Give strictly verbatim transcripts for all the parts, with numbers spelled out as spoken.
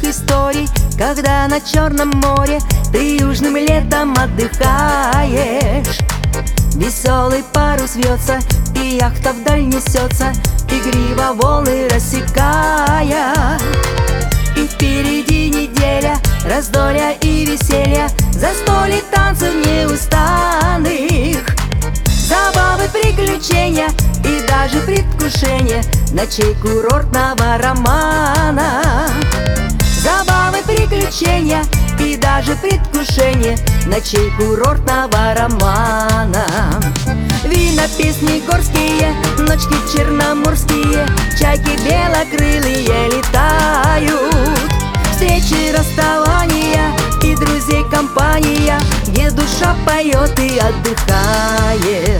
историй, когда на Черном море ты южным летом отдыхаешь. Веселый парус вьется, и яхта вдаль несется, игриво волны рассекая. И впереди неделя раздолья и веселья, застолье, танцев неустанных, забавы, приключения и даже предвкушение ночей курортного романа. Забавы, приключения и даже предвкушение ночей курортного романа. Вина, песни горские, ночки черноморские, чайки белокрылые летают. Встречи, расставания и друзей компания, где душа поет и отдыхает.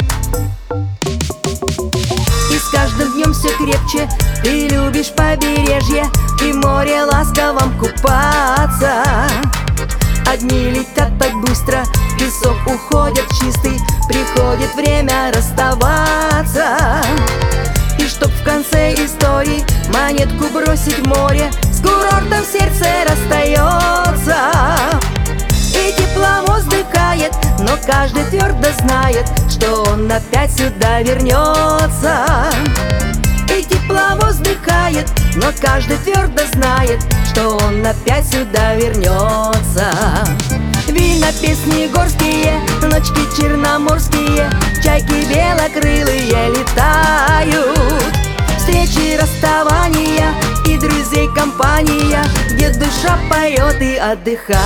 И с каждым днем все крепче ты любишь побережье и море ласковом купаться. Одни летят так быстро, в песок уходят чистый, приходит время расставаться. И чтоб в конце истории монетку бросить в море, с курортом сердце расстается. И тепло вздыхает, но каждый твердо знает, что он опять сюда вернется. И тепло вздыхает, но каждый твердо знает, что он опять сюда вернется. Вина, песни горские, ночки черноморские, чайки белокрылые летают. Встречи, расставания и друзей компания, где душа поет и отдыхает.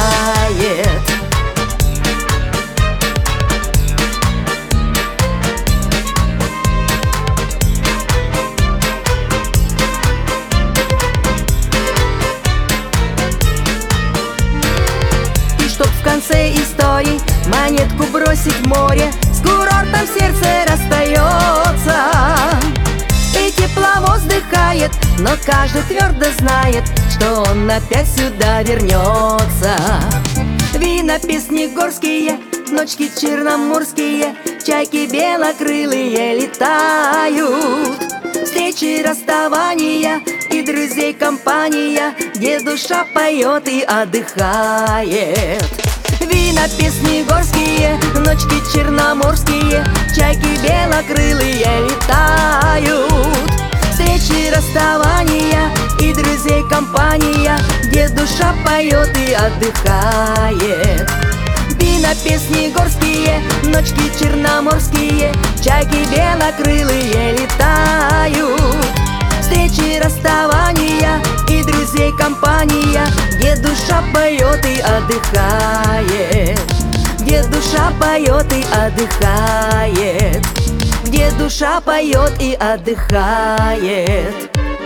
В конце истории монетку бросить в море, с курортом сердце расстается. И тепло вздыхает, но каждый твердо знает, что он опять сюда вернется. Вина, песни горские, ночки черноморские, чайки белокрылые летают. Встречи, расставания и друзей компания, где душа поет и отдыхает. Вина, песни горские, ночки черноморские, чайки белокрылые летают. Встречи, расставания и друзей компания, где душа поет и отдыхает. Вина, песни горские, ночки черноморские, чайки белокрылые летают. Встречи, расставания и друзей компания, где душа поет и отдыхает. Где душа поет и отдыхает. Где душа поет и отдыхает.